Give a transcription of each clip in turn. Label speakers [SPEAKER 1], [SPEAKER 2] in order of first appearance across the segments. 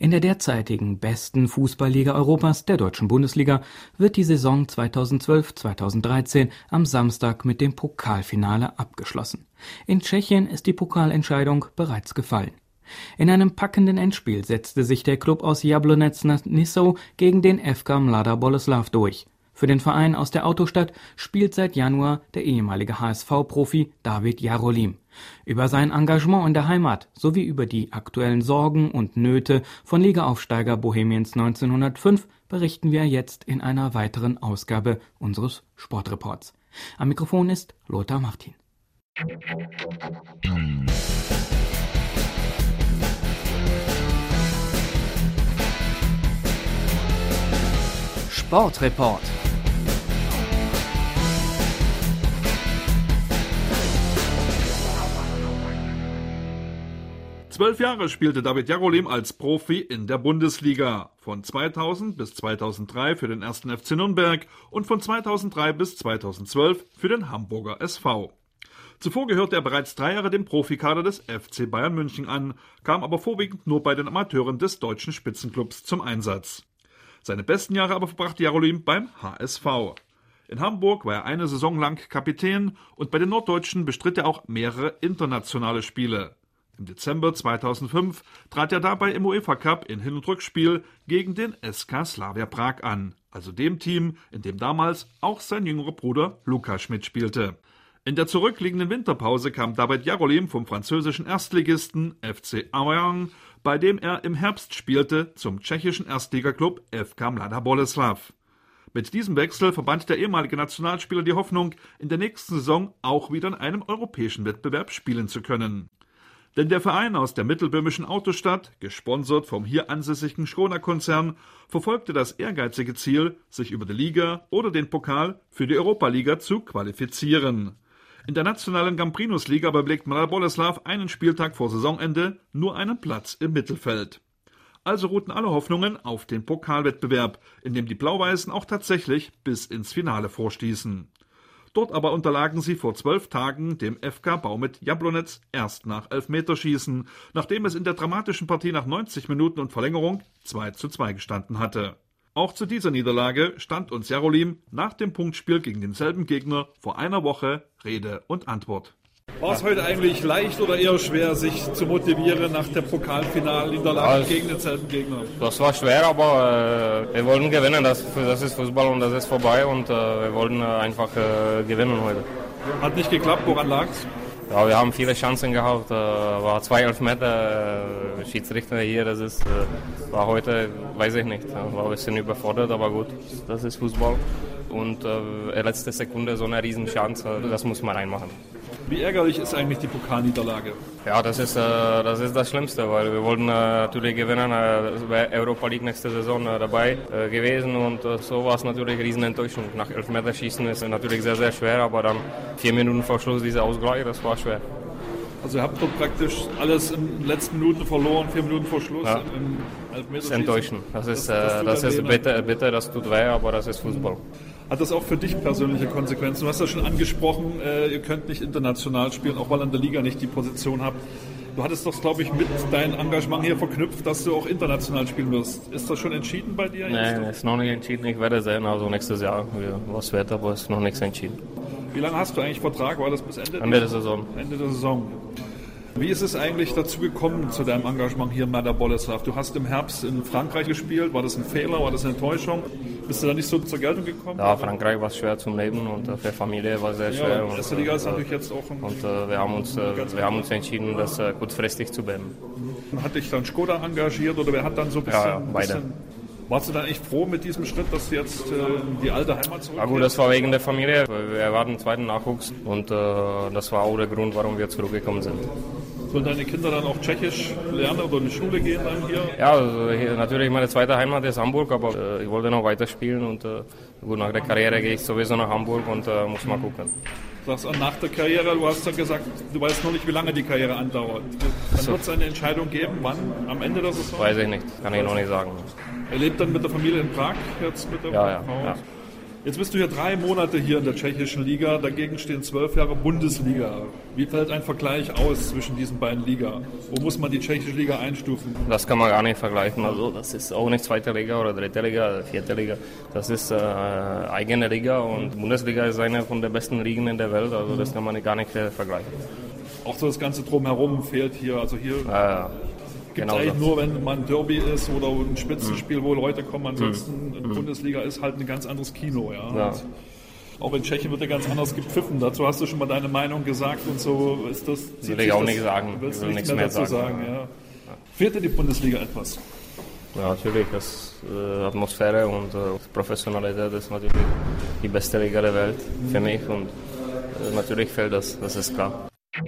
[SPEAKER 1] In der derzeitigen besten Fußballliga Europas, der Deutschen Bundesliga, wird die Saison 2012/2013 am Samstag mit dem Pokalfinale abgeschlossen. In Tschechien ist die Pokalentscheidung bereits gefallen. In einem packenden Endspiel setzte sich der Klub aus Jablonec nad Nisou gegen den FK Mladá Boleslav durch. Für den Verein aus der Autostadt spielt seit Januar der ehemalige HSV-Profi David Jarolím. Über sein Engagement in der Heimat sowie über die aktuellen Sorgen und Nöte von Ligaaufsteiger Bohemians 1905 berichten wir jetzt in einer weiteren Ausgabe unseres Sportreports. Am Mikrofon ist Lothar Martin. Sportreport.
[SPEAKER 2] Zwölf Jahre spielte David Jarolím als Profi in der Bundesliga. Von 2000 bis 2003 für den 1. FC Nürnberg und von 2003 bis 2012 für den Hamburger SV. Zuvor gehörte er bereits 3 Jahre dem Profikader des FC Bayern München an, kam aber vorwiegend nur bei den Amateuren des deutschen Spitzenclubs zum Einsatz. Seine besten Jahre aber verbrachte Jarolím beim HSV. In Hamburg war er eine Saison lang Kapitän und bei den Norddeutschen bestritt er auch mehrere internationale Spiele. Im Dezember 2005 trat er dabei im UEFA Cup in Hin- und Rückspiel gegen den SK Slavia Prag an, also dem Team, in dem damals auch sein jüngerer Bruder Lukas mitspielte. In der zurückliegenden Winterpause kam David Jarolím vom französischen Erstligisten FC Aoyang, bei dem er im Herbst spielte, zum tschechischen Erstligaklub FK Mladá Boleslav. Mit diesem Wechsel verband der ehemalige Nationalspieler die Hoffnung, in der nächsten Saison auch wieder in einem europäischen Wettbewerb spielen zu können. Denn der Verein aus der mittelböhmischen Autostadt, gesponsert vom hier ansässigen Schroner-Konzern, verfolgte das ehrgeizige Ziel, sich über die Liga oder den Pokal für die Europa-Liga zu qualifizieren. In der nationalen Gambrinus-Liga aber belegt Mladá Boleslav einen Spieltag vor Saisonende nur einen Platz im Mittelfeld. Also ruhten alle Hoffnungen auf den Pokalwettbewerb, in dem die Blau-Weißen auch tatsächlich bis ins Finale vorstießen. Dort aber unterlagen sie vor 12 Tagen dem FK Baumet Jablonec erst nach Elfmeterschießen, nachdem es in der dramatischen Partie nach 90 Minuten und Verlängerung 2:2 gestanden hatte. Auch zu dieser Niederlage stand uns Jarolím nach dem Punktspiel gegen denselben Gegner vor einer Woche Rede und Antwort. War es heute eigentlich leicht oder eher schwer, sich zu motivieren nach der Pokalfinalniederlage gegen denselben Gegner?
[SPEAKER 3] Das war schwer, aber wir wollten gewinnen. Das ist Fußball und das ist vorbei und wir wollten einfach gewinnen heute.
[SPEAKER 2] Hat nicht geklappt, woran lag's?
[SPEAKER 3] Ja, wir haben viele Chancen gehabt. War 2 Elfmeter. Schiedsrichter hier, war heute, weiß ich nicht. War ein bisschen überfordert, aber gut, das ist Fußball. Und letzte Sekunde so eine Riesenchance, das muss man reinmachen.
[SPEAKER 2] Wie ärgerlich ist eigentlich die Pokalniederlage?
[SPEAKER 3] Ja, das ist das Schlimmste, weil wir wollten natürlich gewinnen. Es wäre Europa League nächste Saison dabei gewesen und so war es natürlich eine Riesenenttäuschung. Nach Elfmeterschießen ist es natürlich sehr, sehr schwer, aber dann 4 Minuten vor Schluss dieser Ausgleich, das war schwer.
[SPEAKER 2] Also ihr habt dort praktisch alles in den letzten Minuten verloren, 4 Minuten vor Schluss.
[SPEAKER 3] Ja. Das ist enttäuschend. Das ist bitter, das tut weh, aber das ist Fußball.
[SPEAKER 2] Hat das auch für dich persönliche Konsequenzen? Du hast ja schon angesprochen, ihr könnt nicht international spielen, auch weil ihr in der Liga nicht die Position habt. Du hattest doch, glaube ich, mit deinem Engagement hier verknüpft, dass du auch international spielen wirst. Ist das schon entschieden bei dir?
[SPEAKER 3] Nein, ist noch nicht entschieden. Ich werde sehen, also nächstes Jahr, was wird, aber es ist noch nichts entschieden.
[SPEAKER 2] Wie lange hast du eigentlich Vertrag? War das bis
[SPEAKER 3] Ende der Saison?
[SPEAKER 2] Ende der Saison. Wie ist es eigentlich dazu gekommen, zu deinem Engagement hier in Mladá Boleslav? Du hast im Herbst in Frankreich gespielt. War das ein Fehler? War das eine Enttäuschung? Bist du da nicht so zur Geltung gekommen?
[SPEAKER 3] Ja, Frankreich war schwer zum Leben und für Familie war sehr schwer.
[SPEAKER 2] Ja, erste Liga ist natürlich jetzt auch
[SPEAKER 3] wir haben uns entschieden, das kurzfristig zu beenden.
[SPEAKER 2] Hat dich dann Skoda engagiert oder wer hat dann so ein bisschen...
[SPEAKER 3] Ja, beide.
[SPEAKER 2] Warst du dann echt froh mit diesem Schritt, dass du jetzt die alte Heimat zurückkehrst?
[SPEAKER 3] Ja gut, das war wegen der Familie. Wir erwarten einen zweiten Nachwuchs und das war auch der Grund, warum wir zurückgekommen sind.
[SPEAKER 2] Sollen deine Kinder dann auch Tschechisch lernen oder in die Schule gehen dann hier?
[SPEAKER 3] Ja, also hier, natürlich meine zweite Heimat ist Hamburg, aber ich wollte noch weiterspielen und gut, nach der Karriere gehe ich sowieso nach Hamburg und muss mal gucken.
[SPEAKER 2] Du sagst nach der Karriere, du hast ja gesagt, du weißt noch nicht, wie lange die Karriere andauert. Dann wird es eine Entscheidung geben, wann? Am Ende der Saison?
[SPEAKER 3] Weiß ich nicht, kann ich noch nicht sagen.
[SPEAKER 2] Er lebt dann mit der Familie in Prag jetzt mit der
[SPEAKER 3] Frau? Ja.
[SPEAKER 2] Jetzt bist du ja 3 Monate hier in der tschechischen Liga, dagegen stehen 12 Jahre Bundesliga. Wie fällt ein Vergleich aus zwischen diesen beiden Liga? Wo muss man die tschechische Liga einstufen?
[SPEAKER 3] Das kann man gar nicht vergleichen. Also das ist auch nicht zweite Liga oder dritte Liga oder vierte Liga. Das ist eigene Liga und Bundesliga ist eine von den besten Ligen in der Welt. Also das kann man gar nicht vergleichen.
[SPEAKER 2] Auch so das ganze Drumherum fehlt hier. Also hier gibt es eigentlich nur, wenn man ein Derby ist oder ein Spitzenspiel, wo Leute kommen. Ansonsten Bundesliga ist halt ein ganz anderes Kino. Ja. Auch in Tschechien wird ja ganz anders gepfiffen. Dazu hast du schon mal deine Meinung gesagt und so ist das.
[SPEAKER 3] Will ich auch nicht sagen.
[SPEAKER 2] Willst du nichts mehr dazu sagen? Ja. Fehlt dir die Bundesliga etwas?
[SPEAKER 3] Ja, natürlich. Das Atmosphäre und Professionalität ist natürlich die beste Liga der Welt für mich und natürlich fehlt das ist klar.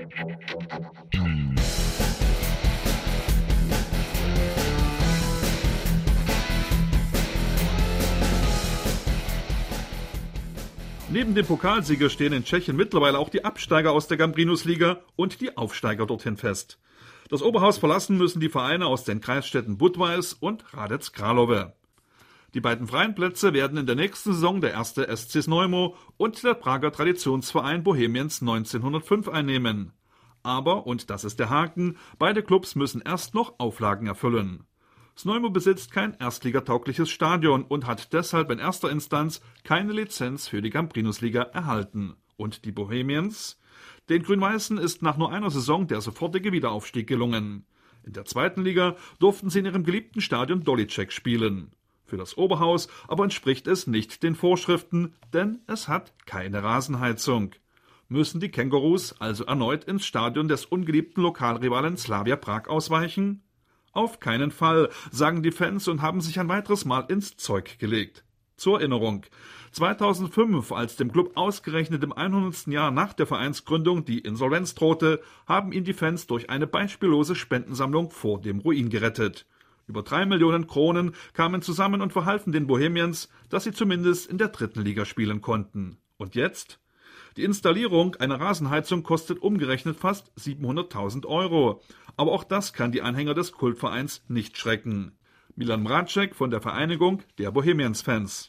[SPEAKER 2] Neben dem Pokalsieger stehen in Tschechien mittlerweile auch die Absteiger aus der Gambrinus-Liga und die Aufsteiger dorthin fest. Das Oberhaus verlassen müssen die Vereine aus den Kreisstädten Budweis und Hradec Králové. Die beiden freien Plätze werden in der nächsten Saison der erste SC Znojmo und der Prager Traditionsverein Bohemians 1905 einnehmen. Aber, und das ist der Haken, beide Clubs müssen erst noch Auflagen erfüllen. Znojmo besitzt kein erstligataugliches Stadion und hat deshalb in erster Instanz keine Lizenz für die Gambrinus-Liga erhalten. Und die Bohemians? Den Grün-Weißen ist nach nur einer Saison der sofortige Wiederaufstieg gelungen. In der zweiten Liga durften sie in ihrem geliebten Stadion Dolicek spielen. Für das Oberhaus aber entspricht es nicht den Vorschriften, denn es hat keine Rasenheizung. Müssen die Kängurus also erneut ins Stadion des ungeliebten Lokalrivalen Slavia Prag ausweichen? Auf keinen Fall, sagen die Fans und haben sich ein weiteres Mal ins Zeug gelegt. Zur Erinnerung: 2005, als dem Club ausgerechnet im 100. Jahr nach der Vereinsgründung die Insolvenz drohte, haben ihn die Fans durch eine beispiellose Spendensammlung vor dem Ruin gerettet. Über 3 Millionen Kronen kamen zusammen und verhalfen den Bohemians, dass sie zumindest in der dritten Liga spielen konnten. Und jetzt? Die Installierung einer Rasenheizung kostet umgerechnet fast 700.000 €. Aber auch das kann die Anhänger des Kultvereins nicht schrecken. Milan Mráček von der Vereinigung der Bohemians-Fans.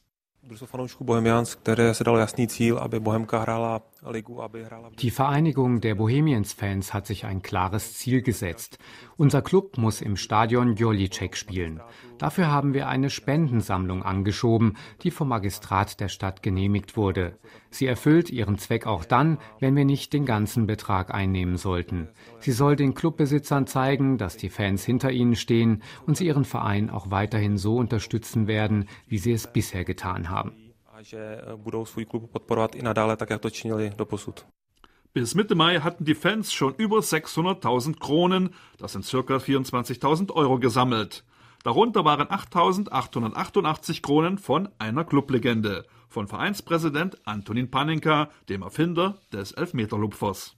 [SPEAKER 1] Die Vereinigung der Bohemians-Fans hat sich ein klares Ziel gesetzt. Unser Club muss im Stadion Dolicek spielen. Dafür haben wir eine Spendensammlung angeschoben, die vom Magistrat der Stadt genehmigt wurde. Sie erfüllt ihren Zweck auch dann, wenn wir nicht den ganzen Betrag einnehmen sollten. Sie soll den Clubbesitzern zeigen, dass die Fans hinter ihnen stehen und sie ihren Verein auch weiterhin so unterstützen werden, wie sie es bisher getan haben.
[SPEAKER 2] Bis Mitte Mai hatten die Fans schon über 600.000 Kronen, das sind ca. 24.000 € gesammelt. Darunter waren 8.888 Kronen von einer Clublegende, von Vereinspräsident Antonín Panenka, dem Erfinder des Elfmeterlupfers.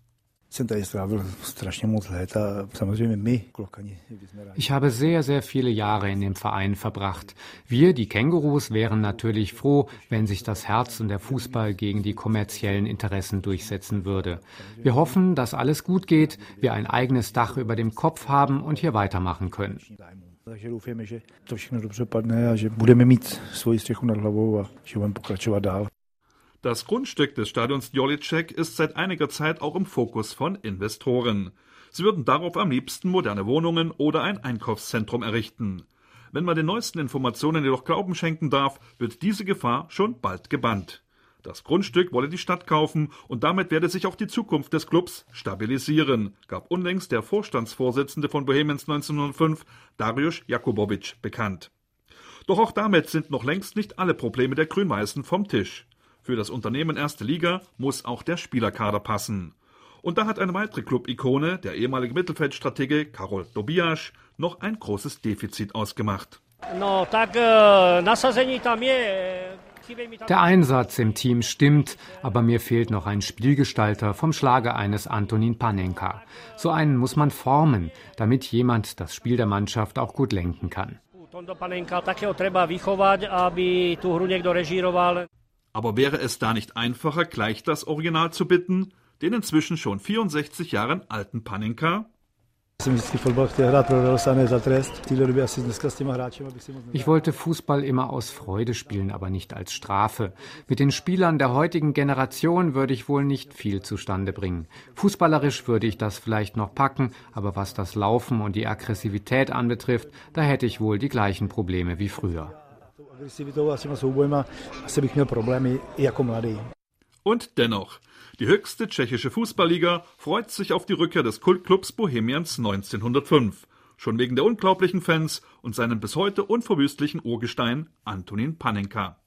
[SPEAKER 1] Ich habe sehr, sehr viele Jahre in dem Verein verbracht. Wir, die Kängurus, wären natürlich froh, wenn sich das Herz und der Fußball gegen die kommerziellen Interessen durchsetzen würde. Wir hoffen, dass alles gut geht, wir ein eigenes Dach über dem Kopf haben und hier weitermachen können.
[SPEAKER 4] Takže doufáme, že to všechno dobře dopadne a že budeme mít svoji střechu nad hlavou a že budeme pokračovat dál.
[SPEAKER 2] Das Grundstück des Stadions Dolicek ist seit einiger Zeit auch im Fokus von Investoren. Sie würden darauf am liebsten moderne Wohnungen oder ein Einkaufszentrum errichten. Wenn man den neuesten Informationen jedoch Glauben schenken darf, wird diese Gefahr schon bald gebannt. Das Grundstück wolle die Stadt kaufen und damit werde sich auch die Zukunft des Clubs stabilisieren, gab unlängst der Vorstandsvorsitzende von Bohemians 1905, Dariusz Jakubovic, bekannt. Doch auch damit sind noch längst nicht alle Probleme der Grün-Weißen vom Tisch. Für das Unternehmen Erste Liga muss auch der Spielerkader passen. Und da hat eine weitere Club-Ikone, der ehemalige Mittelfeldstratege Karol Tobias, noch ein großes Defizit ausgemacht.
[SPEAKER 1] Der Einsatz im Team stimmt, aber mir fehlt noch ein Spielgestalter vom Schlage eines Antonín Panenka. So einen muss man formen, damit jemand das Spiel der Mannschaft auch gut lenken kann.
[SPEAKER 2] Aber wäre es da nicht einfacher, gleich das Original zu bitten, den inzwischen schon 64 Jahren alten Panenka?
[SPEAKER 5] Ich wollte Fußball immer aus Freude spielen, aber nicht als Strafe. Mit den Spielern der heutigen Generation würde ich wohl nicht viel zustande bringen. Fußballerisch würde ich das vielleicht noch packen, aber was das Laufen und die Aggressivität anbetrifft, da hätte ich wohl die gleichen Probleme wie früher.
[SPEAKER 2] Und dennoch, die höchste tschechische Fußballliga freut sich auf die Rückkehr des Kultclubs Bohemians 1905. Schon wegen der unglaublichen Fans und seinem bis heute unverwüstlichen Urgestein Antonín Panenka.